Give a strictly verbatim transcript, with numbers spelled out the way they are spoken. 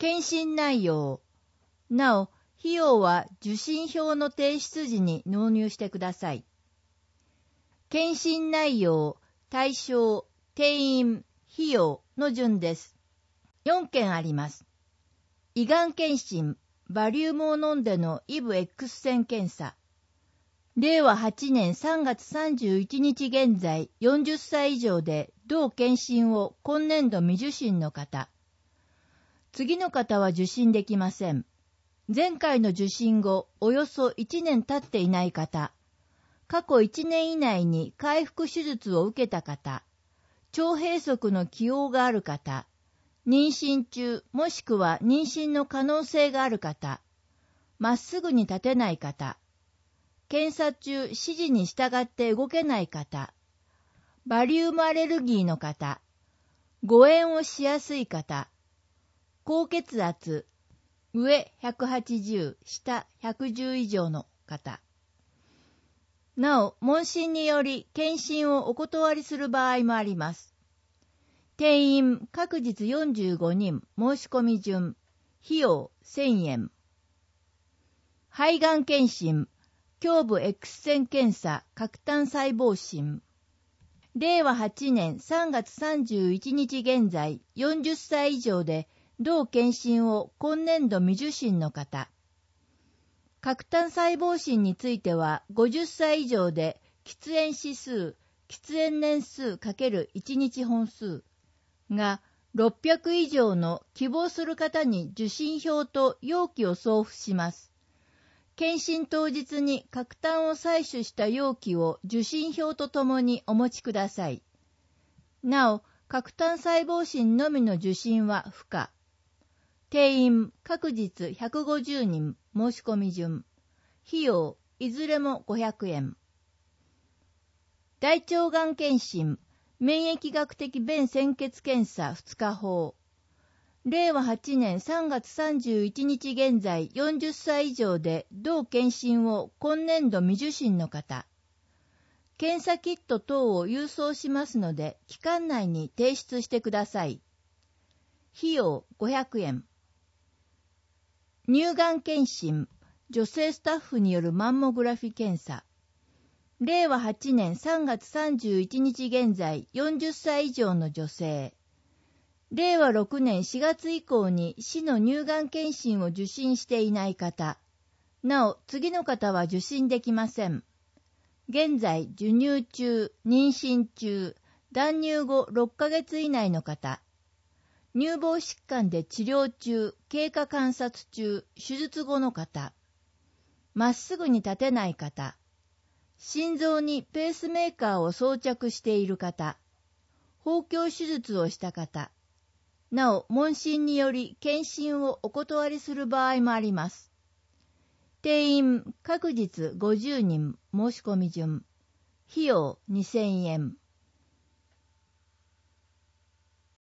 検診内容。なお、費用は受診票の提出時に納入してください。検診内容、対象、定員、費用の順です。よんけんあります。胃がん検診、バリウムを飲んでのイブ X 線検査。れいわはちねんさんがつさんじゅういちにち現在よんじゅっさい以上で同検診を今年度未受診の方。次の方は受診できません。前回の受診後およそいちねん経っていない方。過去いちねん以内に開腹手術を受けた方。腸閉塞の既往がある方。妊娠中もしくは妊娠の可能性がある方。まっすぐに立てない方。検査中指示に従って動けない方。バリウムアレルギーの方。誤嚥をしやすい方。高血圧、上ひゃくはちじゅう、下ひゃくじゅう以上の方。なお、問診により検診をお断りする場合もあります。定員各日よんじゅうごにん、申し込み順、費用せんえん。肺がん検診、胸部 X 線検査、核炭細胞診。れいわはちねんさんがつさんじゅういちにち現在よんじゅっさい以上で同検診を今年度未受診の方。核炭細胞診についてはごじゅっさい以上で喫煙指数、喫煙年数 ×いち 日本数がろっぴゃく以上の希望する方に受診票と容器を送付します。検診当日に核炭を採取した容器を受診票とともにお持ちください。なお、核炭細胞診のみの受診は不可。定員各日ひゃくごじゅうにん、申し込み順。費用いずれもごひゃくえん。大腸がん検診、免疫学的便潜血検査ふつか法。れいわはちねんさんがつさんじゅういちにち現在よんじゅっさい以上で同検診を今年度未受診の方。検査キット等を郵送しますので期間内に提出してください。費用ごひゃくえん。乳がん検診、女性スタッフによるマンモグラフィ検査。れいわはちねんさんがつさんじゅういちにち現在よんじゅっさい以上の女性。れいわろくねんしがつ以降に市の乳がん検診を受診していない方。なお、次の方は受診できません。現在、授乳中、妊娠中、断乳後ろっかげつ以内の方。乳房疾患で治療中、経過観察中、手術後の方。まっすぐに立てない方。心臓にペースメーカーを装着している方。包協手術をした方。なお、問診により検診をお断りする場合もあります。定員各日ごじゅうにん、申し込み順。費用にせんえん。